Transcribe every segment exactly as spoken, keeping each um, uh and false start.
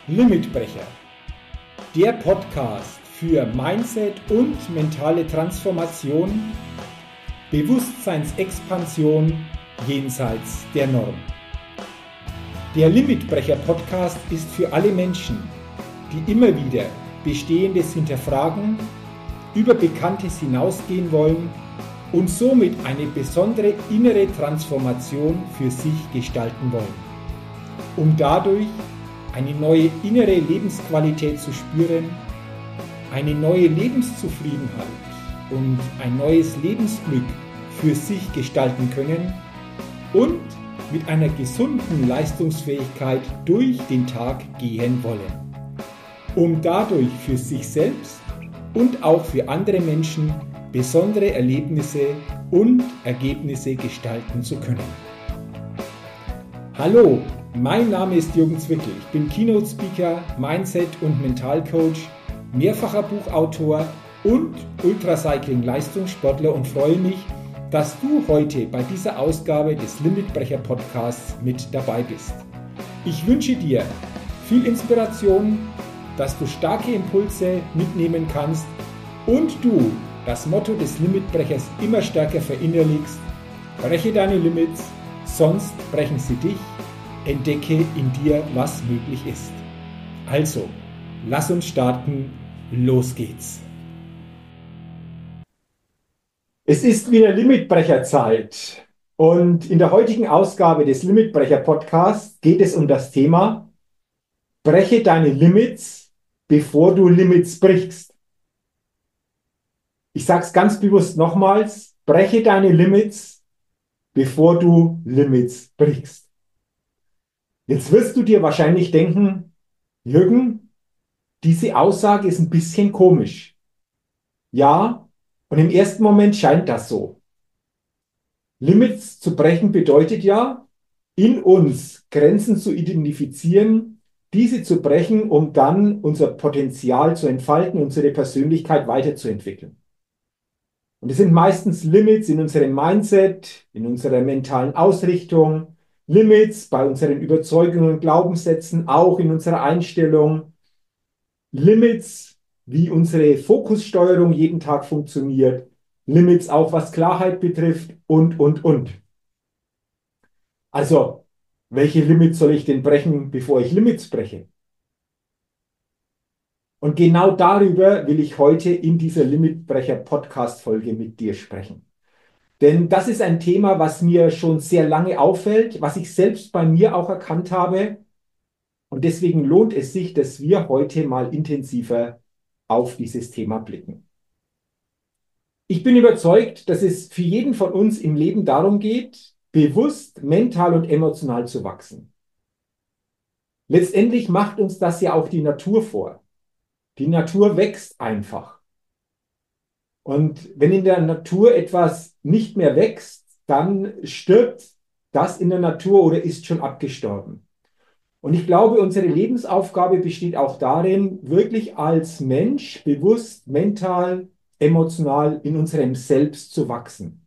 Limitbrecher, der Podcast für Mindset und mentale Transformation, Bewusstseinsexpansion jenseits der Norm. Der Limitbrecher Podcast ist für alle Menschen, die immer wieder Bestehendes hinterfragen, über Bekanntes hinausgehen wollen und somit eine besondere innere Transformation für sich gestalten wollen, um dadurch eine neue innere Lebensqualität zu spüren, eine neue Lebenszufriedenheit und ein neues Lebensglück für sich gestalten können und mit einer gesunden Leistungsfähigkeit durch den Tag gehen wollen, um dadurch für sich selbst und auch für andere Menschen besondere Erlebnisse und Ergebnisse gestalten zu können. Hallo, mein Name ist Jürgen Zwickel. Ich bin Keynote Speaker, Mindset- und Mentalcoach, mehrfacher Buchautor und Ultracycling-Leistungssportler und freue mich, dass du heute bei dieser Ausgabe des Limitbrecher Podcasts mit dabei bist. Ich wünsche dir viel Inspiration, dass du starke Impulse mitnehmen kannst und du das Motto des Limitbrechers immer stärker verinnerlichst: breche deine Limits, sonst brechen sie dich. Entdecke in dir, was möglich ist. Also, lass uns starten. Los geht's. Es ist wieder Limitbrecherzeit und in der heutigen Ausgabe des Limitbrecher Podcasts geht es um das Thema: breche deine Limits, bevor du Limits brichst. Ich sage es ganz bewusst nochmals: breche deine Limits, bevor du Limits brichst. Jetzt wirst du dir wahrscheinlich denken, Jürgen, diese Aussage ist ein bisschen komisch. Ja, und im ersten Moment scheint das so. Limits zu brechen bedeutet ja, in uns Grenzen zu identifizieren, diese zu brechen, um dann unser Potenzial zu entfalten, unsere Persönlichkeit weiterzuentwickeln. Und es sind meistens Limits in unserem Mindset, in unserer mentalen Ausrichtung, Limits bei unseren Überzeugungen und Glaubenssätzen, auch in unserer Einstellung, Limits, wie unsere Fokussteuerung jeden Tag funktioniert, Limits auch was Klarheit betrifft und, und, und. Also, welche Limits soll ich denn brechen, bevor ich Limits breche? Und genau darüber will ich heute in dieser Limitbrecher-Podcast-Folge mit dir sprechen. Denn das ist ein Thema, was mir schon sehr lange auffällt, was ich selbst bei mir auch erkannt habe. Und deswegen lohnt es sich, dass wir heute mal intensiver auf dieses Thema blicken. Ich bin überzeugt, dass es für jeden von uns im Leben darum geht, bewusst, mental und emotional zu wachsen. Letztendlich macht uns das ja auch die Natur vor. Die Natur wächst einfach. Und wenn in der Natur etwas nicht mehr wächst, dann stirbt das in der Natur oder ist schon abgestorben. Und ich glaube, unsere Lebensaufgabe besteht auch darin, wirklich als Mensch bewusst, mental, emotional in unserem Selbst zu wachsen.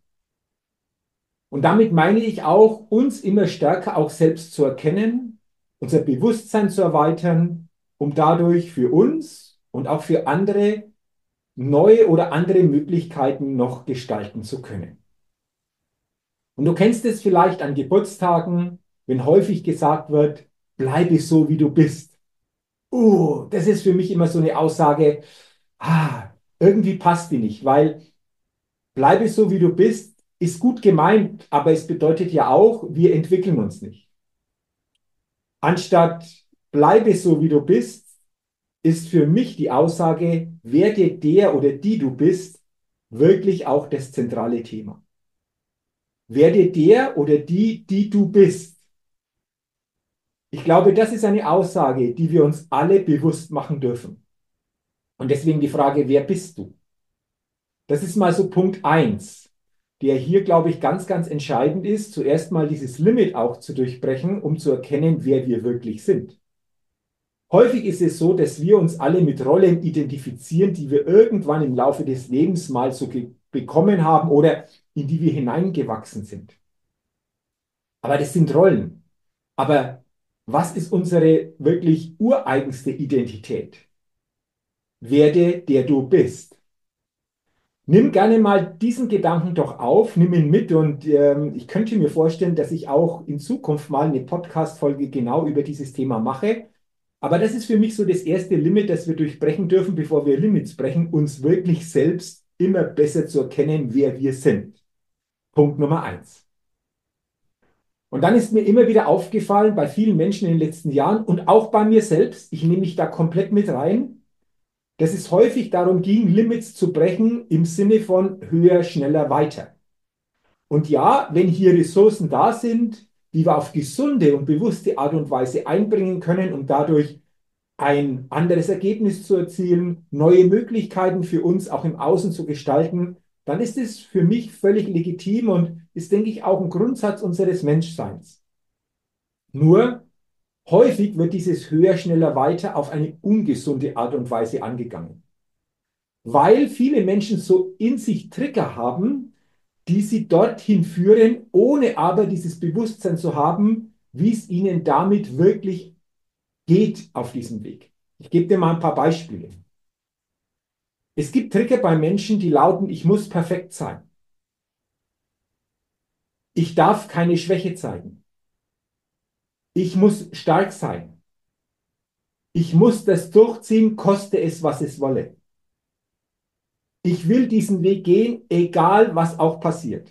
Und damit meine ich auch, uns immer stärker auch selbst zu erkennen, unser Bewusstsein zu erweitern, um dadurch für uns und auch für andere neue oder andere Möglichkeiten noch gestalten zu können. Und du kennst es vielleicht an Geburtstagen, wenn häufig gesagt wird, bleibe so, wie du bist. Uh, das ist für mich immer so eine Aussage, ah, irgendwie passt die nicht, weil bleibe so, wie du bist, ist gut gemeint, aber es bedeutet ja auch, wir entwickeln uns nicht. Anstatt bleibe so, wie du bist, ist für mich die Aussage, werde der oder die du bist, wirklich auch das zentrale Thema. Werde der oder die, die du bist. Ich glaube, das ist eine Aussage, die wir uns alle bewusst machen dürfen. Und deswegen die Frage, wer bist du? Das ist mal so Punkt eins, der hier, glaube ich, ganz, ganz entscheidend ist, zuerst mal dieses Limit auch zu durchbrechen, um zu erkennen, wer wir wirklich sind. Häufig ist es so, dass wir uns alle mit Rollen identifizieren, die wir irgendwann im Laufe des Lebens mal so bekommen haben oder in die wir hineingewachsen sind. Aber das sind Rollen. Aber Was ist unsere wirklich ureigenste Identität? Werde, der du bist. Nimm gerne mal diesen Gedanken doch auf, nimm ihn mit und ähm, ich könnte mir vorstellen, dass ich auch in Zukunft mal eine Podcast-Folge genau über dieses Thema mache. Aber das ist für mich so das erste Limit, das wir durchbrechen dürfen, bevor wir Limits brechen, uns wirklich selbst immer besser zu erkennen, wer wir sind. Punkt Nummer eins. Und dann ist mir immer wieder aufgefallen, bei vielen Menschen in den letzten Jahren und auch bei mir selbst, ich nehme mich da komplett mit rein, dass es häufig darum ging, Limits zu brechen im Sinne von höher, schneller, weiter. Und ja, wenn hier Ressourcen da sind, die wir auf gesunde und bewusste Art und Weise einbringen können, um dadurch ein anderes Ergebnis zu erzielen, neue Möglichkeiten für uns auch im Außen zu gestalten, dann ist es für mich völlig legitim und ist, denke ich, auch ein Grundsatz unseres Menschseins. Nur häufig wird dieses höher, schneller, weiter auf eine ungesunde Art und Weise angegangen, weil viele Menschen so in sich Trigger haben, die sie dorthin führen, ohne aber dieses Bewusstsein zu haben, wie es ihnen damit wirklich geht auf diesem Weg. Ich gebe dir mal ein paar Beispiele. Es gibt Trigger bei Menschen, die lauten, ich muss perfekt sein. Ich darf keine Schwäche zeigen. Ich muss stark sein. Ich muss das durchziehen, koste es, was es wolle. Ich will diesen Weg gehen, egal was auch passiert.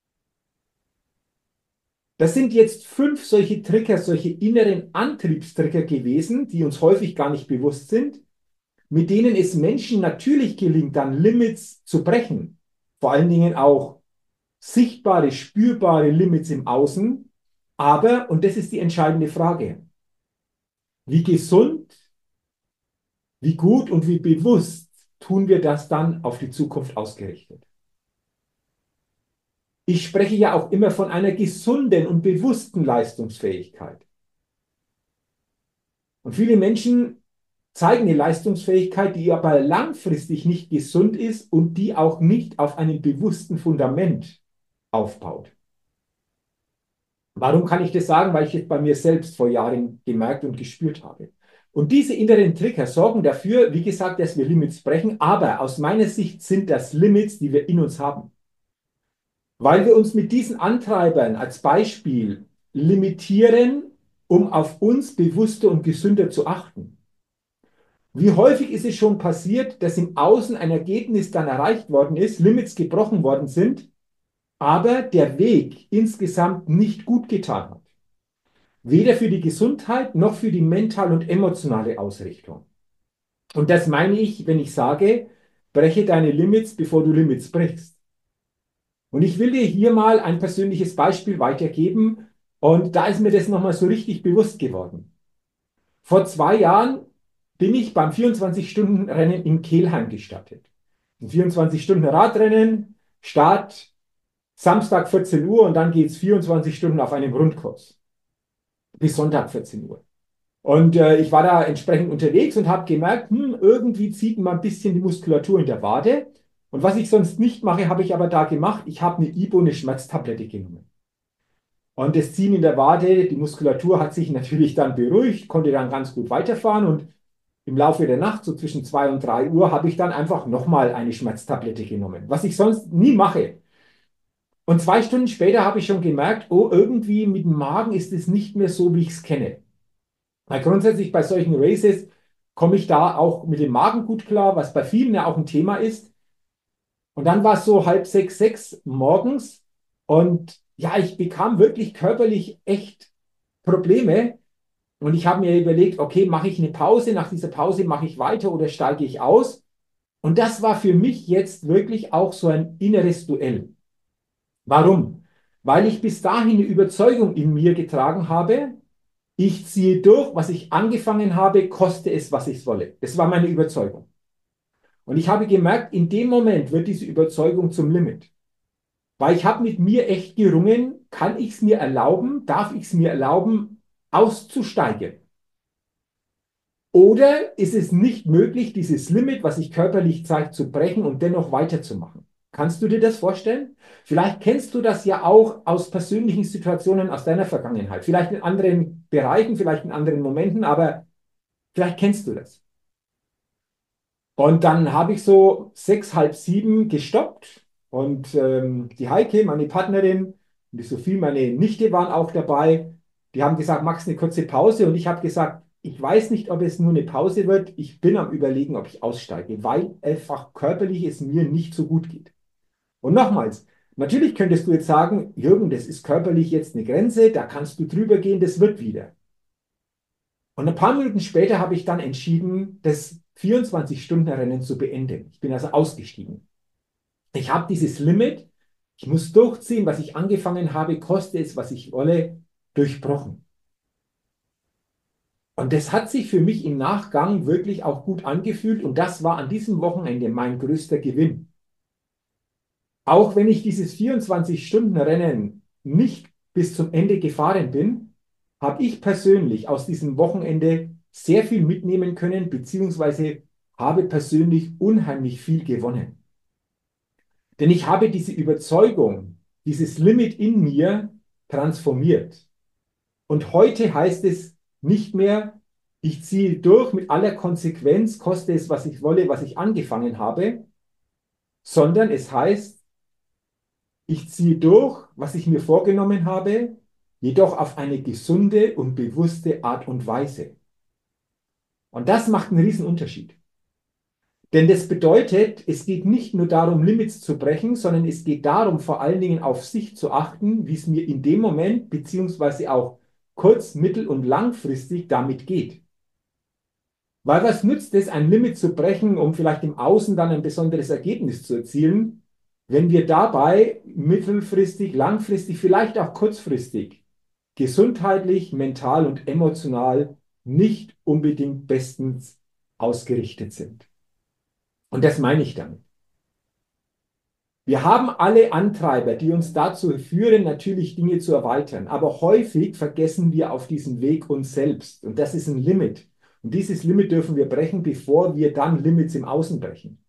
Das sind jetzt fünf solche Trigger, solche inneren Antriebstrigger gewesen, die uns häufig gar nicht bewusst sind, mit denen es Menschen natürlich gelingt, dann Limits zu brechen. Vor allen Dingen auch sichtbare, spürbare Limits im Außen. Aber, und das ist die entscheidende Frage, wie gesund, wie gut und wie bewusst tun wir das dann auf die Zukunft ausgerichtet? Ich spreche ja auch immer von einer gesunden und bewussten Leistungsfähigkeit. Und viele Menschen zeigen eine Leistungsfähigkeit, die aber langfristig nicht gesund ist und die auch nicht auf einem bewussten Fundament aufbaut. Warum kann ich das sagen? Weil ich es bei mir selbst vor Jahren gemerkt und gespürt habe. Und diese inneren Trigger sorgen dafür, wie gesagt, dass wir Limits brechen, aber aus meiner Sicht sind das Limits, die wir in uns haben. Weil wir uns mit diesen Antreibern als Beispiel limitieren, um auf uns bewusster und gesünder zu achten. Wie häufig ist es schon passiert, dass im Außen ein Ergebnis dann erreicht worden ist, Limits gebrochen worden sind, aber der Weg insgesamt nicht gut getan hat. Weder für die Gesundheit noch für die mentale und emotionale Ausrichtung. Und das meine ich, wenn ich sage, breche deine Limits, bevor du Limits brichst. Und ich will dir hier mal ein persönliches Beispiel weitergeben und da ist mir das nochmal so richtig bewusst geworden. Vor zwei Jahren bin ich beim vierundzwanzig-Stunden-Rennen in Kelheim gestartet. Ein vierundzwanzig-Stunden-Radrennen, Start Samstag vierzehn Uhr und dann geht es vierundzwanzig Stunden auf einem Rundkurs. Bis Sonntag vierzehn Uhr. Und äh, ich war da entsprechend unterwegs und habe gemerkt, hm, irgendwie zieht man ein bisschen die Muskulatur in der Wade. Und was ich sonst nicht mache, habe ich aber da gemacht. Ich habe eine Ibo, eine Schmerztablette genommen. Und das Ziehen in der Wade, die Muskulatur hat sich natürlich dann beruhigt, konnte dann ganz gut weiterfahren. Und im Laufe der Nacht, so zwischen zwei und drei Uhr, habe ich dann einfach nochmal eine Schmerztablette genommen, was ich sonst nie mache. Und zwei Stunden später habe ich schon gemerkt, oh, irgendwie mit dem Magen ist es nicht mehr so, wie ich es kenne. Weil grundsätzlich bei solchen Races komme ich da auch mit dem Magen gut klar, was bei vielen ja auch ein Thema ist. Und dann war es so halb sechs, sechs morgens und ja, ich bekam wirklich körperlich echt Probleme. Und ich habe mir überlegt, okay, mache ich eine Pause? Nach dieser Pause mache ich weiter oder steige ich aus? Und das war für mich jetzt wirklich auch so ein inneres Duell. Warum? Weil ich bis dahin eine Überzeugung in mir getragen habe, ich ziehe durch, was ich angefangen habe, koste es, was ich wolle. Das war meine Überzeugung. Und ich habe gemerkt, in dem Moment wird diese Überzeugung zum Limit. Weil ich habe mit mir echt gerungen, kann ich es mir erlauben, darf ich es mir erlauben, auszusteigen? Oder ist es nicht möglich, dieses Limit, was sich körperlich zeigt, zu brechen und dennoch weiterzumachen? Kannst du dir das vorstellen? Vielleicht kennst du das ja auch aus persönlichen Situationen aus deiner Vergangenheit, vielleicht in anderen Bereichen, vielleicht in anderen Momenten, aber vielleicht kennst du das. Und dann habe ich so sechs, halb sieben gestoppt und ähm, die Heike, meine Partnerin, und die Sophie, meine Nichte, waren auch dabei. Die haben gesagt, magst du eine kurze Pause? Und ich habe gesagt, ich weiß nicht, ob es nur eine Pause wird. Ich bin am Überlegen, ob ich aussteige, weil einfach körperlich es mir nicht so gut geht. Und nochmals, natürlich könntest du jetzt sagen, Jürgen, das ist körperlich jetzt eine Grenze, da kannst du drüber gehen, das wird wieder. Und ein paar Minuten später habe ich dann entschieden, das vierundzwanzig-Stunden-Rennen zu beenden. Ich bin also ausgestiegen. Ich habe dieses Limit, ich muss durchziehen, was ich angefangen habe, koste es, was ich wolle, durchbrochen. Und das hat sich für mich im Nachgang wirklich auch gut angefühlt und das war an diesem Wochenende mein größter Gewinn. Auch wenn ich dieses vierundzwanzig-Stunden-Rennen nicht bis zum Ende gefahren bin, habe ich persönlich aus diesem Wochenende sehr viel mitnehmen können, beziehungsweise habe persönlich unheimlich viel gewonnen. Denn ich habe diese Überzeugung, dieses Limit in mir transformiert. Und heute heißt es nicht mehr, ich ziehe durch mit aller Konsequenz, koste es, was ich wolle, was ich angefangen habe, sondern es heißt, ich ziehe durch, was ich mir vorgenommen habe, jedoch auf eine gesunde und bewusste Art und Weise. Und das macht einen riesen Unterschied. Denn das bedeutet, es geht nicht nur darum, Limits zu brechen, sondern es geht darum, vor allen Dingen auf sich zu achten, wie es mir in dem Moment, beziehungsweise auch kurz-, mittel- und langfristig damit geht. Weil was nützt es, ein Limit zu brechen, um vielleicht im Außen dann ein besonderes Ergebnis zu erzielen, wenn wir dabei mittelfristig, langfristig, vielleicht auch kurzfristig gesundheitlich, mental und emotional nicht unbedingt bestens ausgerichtet sind. Und das meine ich damit. Wir haben alle Antreiber, die uns dazu führen, natürlich Dinge zu erweitern. Aber häufig vergessen wir auf diesem Weg uns selbst. Und das ist ein Limit. Und dieses Limit dürfen wir brechen, bevor wir dann Limits im Außen brechen.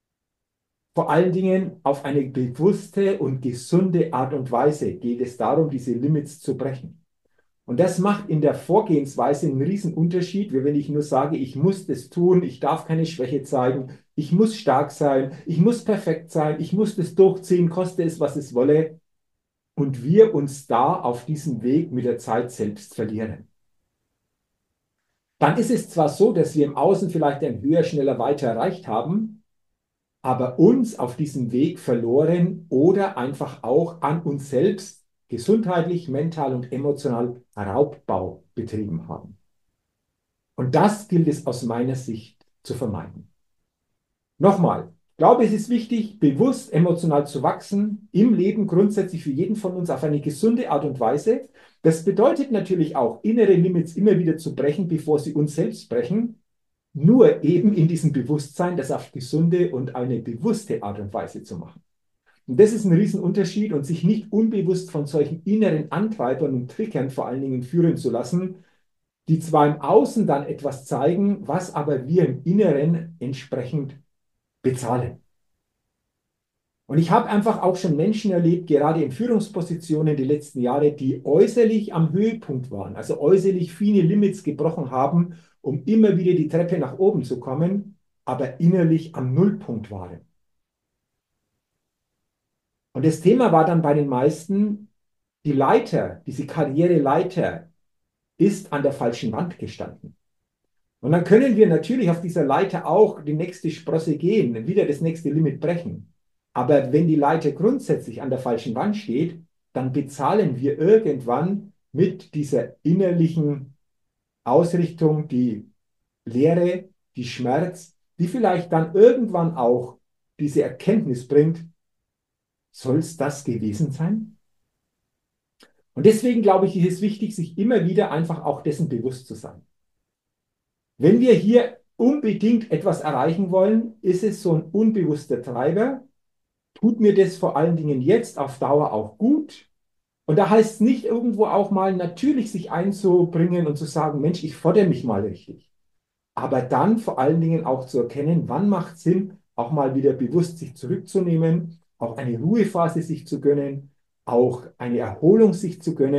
Vor allen Dingen auf eine bewusste und gesunde Art und Weise geht es darum, diese Limits zu brechen. Und das macht in der Vorgehensweise einen riesen Unterschied, wie wenn ich nur sage, ich muss das tun, ich darf keine Schwäche zeigen, ich muss stark sein, ich muss perfekt sein, ich muss das durchziehen, koste es, was es wolle. Und wir uns da auf diesem Weg mit der Zeit selbst verlieren. Dann ist es zwar so, dass wir im Außen vielleicht ein höher, schneller, weiter erreicht haben, aber uns auf diesem Weg verloren oder einfach auch an uns selbst gesundheitlich, mental und emotional Raubbau betrieben haben. Und das gilt es aus meiner Sicht zu vermeiden. Nochmal, ich glaube, es ist wichtig, bewusst emotional zu wachsen, im Leben grundsätzlich für jeden von uns auf eine gesunde Art und Weise. Das bedeutet natürlich auch, innere Limits immer wieder zu brechen, bevor sie uns selbst brechen. Nur eben in diesem Bewusstsein, das auf gesunde und eine bewusste Art und Weise zu machen. Und das ist ein Riesenunterschied und sich nicht unbewusst von solchen inneren Antreibern und Triggern vor allen Dingen führen zu lassen, die zwar im Außen dann etwas zeigen, was aber wir im Inneren entsprechend bezahlen. Und ich habe einfach auch schon Menschen erlebt, gerade in Führungspositionen die letzten Jahre, die äußerlich am Höhepunkt waren, also äußerlich viele Limits gebrochen haben, um immer wieder die Treppe nach oben zu kommen, aber innerlich am Nullpunkt waren. Und das Thema war dann bei den meisten, die Leiter, diese Karriereleiter ist an der falschen Wand gestanden. Und dann können wir natürlich auf dieser Leiter auch die nächste Sprosse gehen, wieder das nächste Limit brechen. Aber wenn die Leiter grundsätzlich an der falschen Wand steht, dann bezahlen wir irgendwann mit dieser innerlichen Ausrichtung die Leere, die Schmerz, die vielleicht dann irgendwann auch diese Erkenntnis bringt, soll es das gewesen sein? Und deswegen glaube ich, ist es wichtig, sich immer wieder einfach auch dessen bewusst zu sein. Wenn wir hier unbedingt etwas erreichen wollen, ist es so ein unbewusster Treiber. Tut mir das vor allen Dingen jetzt auf Dauer auch gut? Und da heißt es nicht irgendwo auch mal natürlich sich einzubringen und zu sagen, Mensch, ich fordere mich mal richtig. Aber dann vor allen Dingen auch zu erkennen, wann macht es Sinn, auch mal wieder bewusst sich zurückzunehmen, auch eine Ruhephase sich zu gönnen, auch eine Erholung sich zu gönnen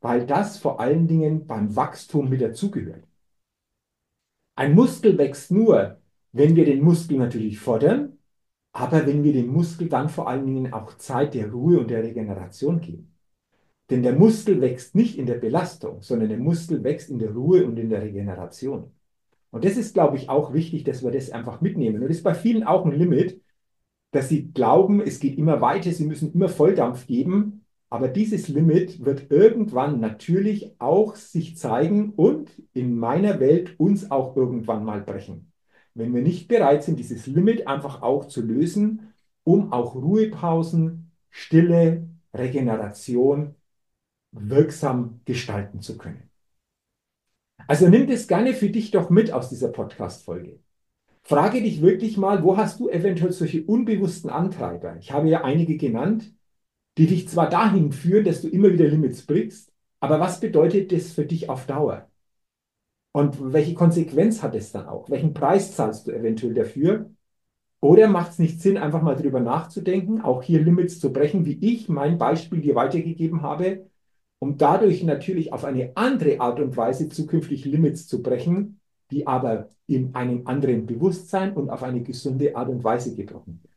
weil das vor allen Dingen beim Wachstum mit dazugehört. Ein Muskel wächst nur, wenn wir den Muskel natürlich fordern, aber wenn wir dem Muskel dann vor allen Dingen auch Zeit der Ruhe und der Regeneration geben. Denn der Muskel wächst nicht in der Belastung, sondern der Muskel wächst in der Ruhe und in der Regeneration. Und das ist, glaube ich, auch wichtig, dass wir das einfach mitnehmen. Und das ist bei vielen auch ein Limit, dass sie glauben, es geht immer weiter, sie müssen immer Volldampf geben. Aber dieses Limit wird irgendwann natürlich auch sich zeigen und in meiner Welt uns auch irgendwann mal brechen. Wenn wir nicht bereit sind, dieses Limit einfach auch zu lösen, um auch Ruhepausen, Stille, Regeneration wirksam gestalten zu können. Also nimm das gerne für dich doch mit aus dieser Podcast-Folge. Frage dich wirklich mal, wo hast du eventuell solche unbewussten Antreiber? Ich habe ja einige genannt, die dich zwar dahin führen, dass du immer wieder Limits brichst, aber was bedeutet das für dich auf Dauer? Und welche Konsequenz hat es dann auch? Welchen Preis zahlst du eventuell dafür? Oder macht es nicht Sinn, einfach mal drüber nachzudenken, auch hier Limits zu brechen, wie ich mein Beispiel dir weitergegeben habe, um dadurch natürlich auf eine andere Art und Weise zukünftig Limits zu brechen, die aber in einem anderen Bewusstsein und auf eine gesunde Art und Weise gebrochen wird.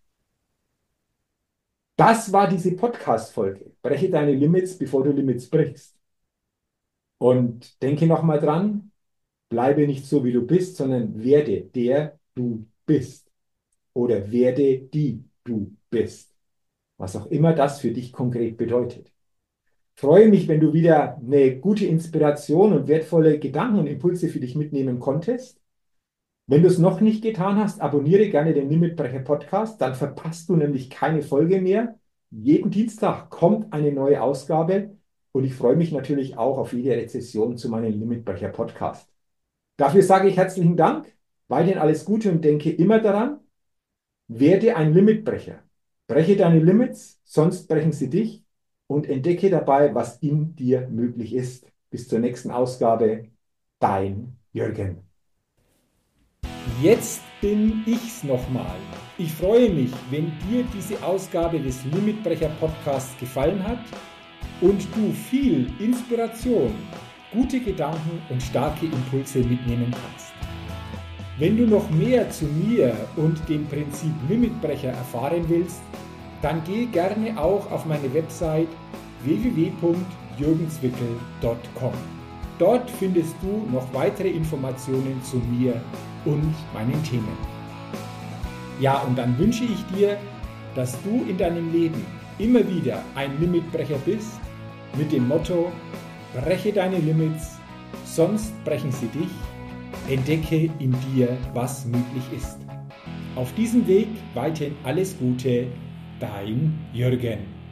Das war diese Podcast-Folge. Breche deine Limits, bevor du Limits brichst. Und denke nochmal dran, bleibe nicht so, wie du bist, sondern werde der du bist. Oder werde die du bist. Was auch immer das für dich konkret bedeutet. Ich freue mich, wenn du wieder eine gute Inspiration und wertvolle Gedanken und Impulse für dich mitnehmen konntest. Wenn du es noch nicht getan hast, abonniere gerne den Limitbrecher Podcast, dann verpasst du nämlich keine Folge mehr. Jeden Dienstag kommt eine neue Ausgabe und ich freue mich natürlich auch auf jede Rezession zu meinem Limitbrecher Podcast. Dafür sage ich herzlichen Dank, weiterhin alles Gute und denke immer daran, werde ein Limitbrecher. Breche deine Limits, sonst brechen sie dich und entdecke dabei, was in dir möglich ist. Bis zur nächsten Ausgabe, dein Jürgen. Jetzt bin ich's nochmal. Ich freue mich, wenn dir diese Ausgabe des Limitbrecher Podcasts gefallen hat und du viel Inspiration, gute Gedanken und starke Impulse mitnehmen kannst. Wenn du noch mehr zu mir und dem Prinzip Limitbrecher erfahren willst, dann geh gerne auch auf meine Website w w w punkt jürgenswickel punkt com. Dort findest du noch weitere Informationen zu mir und meinen Themen. Ja, und dann wünsche ich dir, dass du in deinem Leben immer wieder ein Limitbrecher bist, mit dem Motto, breche deine Limits, sonst brechen sie dich, entdecke in dir, was möglich ist. Auf diesem Weg weiterhin alles Gute, dein Jürgen.